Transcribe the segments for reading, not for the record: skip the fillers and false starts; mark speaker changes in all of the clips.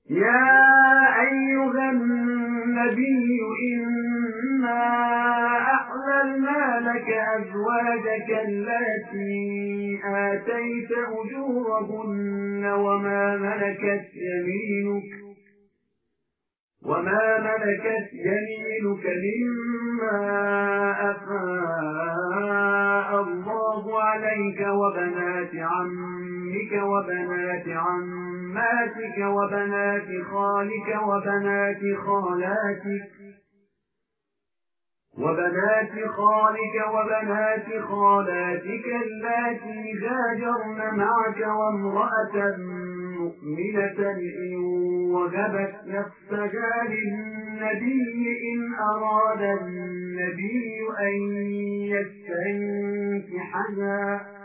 Speaker 1: يا أيها النبي إنا أحللنا لك أزواجك التي آتيت أجورهن وما ملكت يمينك مما أفاء الله عليك وبنات عمك وبنات عماتك وبنات خالك وبنات خالاتك اللاتي هاجرن معك وامرأة مؤمنة إن وهبت نفسها للنبي إن أراد النبي أن يستنكحها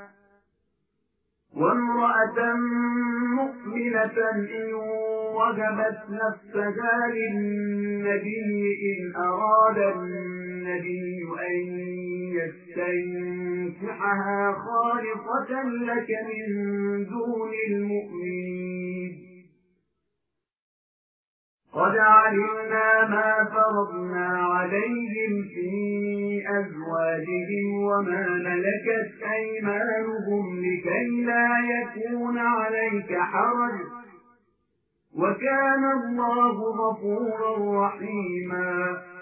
Speaker 1: وامرأة مؤمنة إن وهبت نفسها للنبي إن أراد النبي أن يستنكحها خالصة لك من دون المؤمنين قد علمنا ما فرضنا عليهم في أزواجهم وما ملكت أيمانهم لكي لا يكون عليك حرج وكان الله غفورا رحيما